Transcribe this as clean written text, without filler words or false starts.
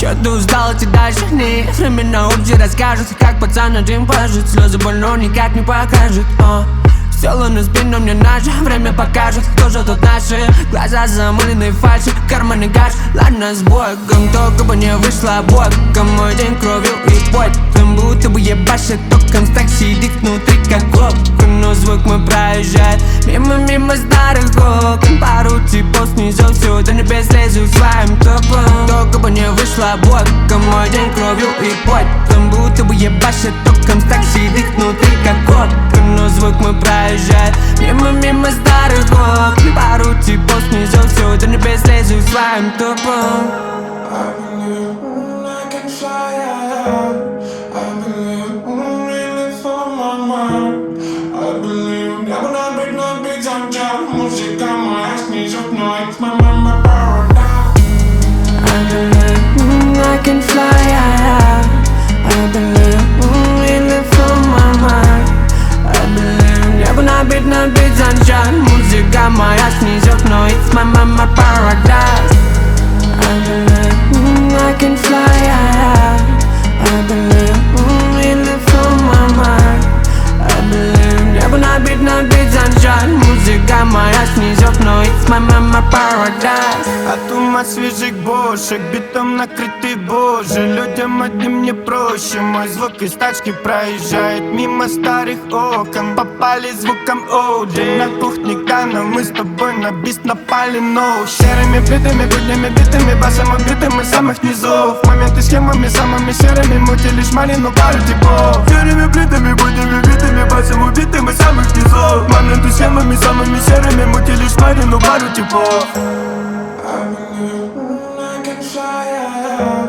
Чё ты устал, идти дальше? Нет, время на улице расскажет, как пацан один пожит. Слезы боль, но никак не покажет. Села на спину, мне наше время покажет, кто же тут наши. Глаза замыленные фальши, карманы гаш. Ладно, с Богом, только бы не вышло боком. Мой день кровью и потом, будто бы ебашит током. Так сидит внутри, как окон, но звук мой проезжает мимо старых окон. Пару типов снизу, все до небес лезу своим топом. Только бы не вышло боком. Мой день кровью и потом, будто бы ебашит током. Так сидит внутри, как окон, но звук мой проезжает мимо старых окон. Пару типов снизу, все до небес лезу своим топом. I believe I can fly high. I believe really for my mind. I believe я бы набить замчал. Музыка моя снизу, но it's my paradise. I believe I can fly high. I believe really for my mind. I believe я бы набить замчал. Музыка моя снизу, но it's my paradise. I believe I can fly high. I believe really for my mind. I believe я бы набить замчал. Музыка моя снизу, но it's my paradise. От ума свежих бошек, битом накрытый боже. Людям одним не проще. Мой звук из тачки проезжает мимо старых окон. Попали звуком OJ. На кухне Гана, мы с тобой на бист напали, но серыми плитами, буднями битыми, басом убитым из самых низов. Моменты схемами самыми серыми, мутили шмали, но пару типов. Серыми плитами, буднями битыми, басом убитым из самых низов. Моменты схемами самыми серыми, мутили шмали, но пару типов. I believe I can fly high.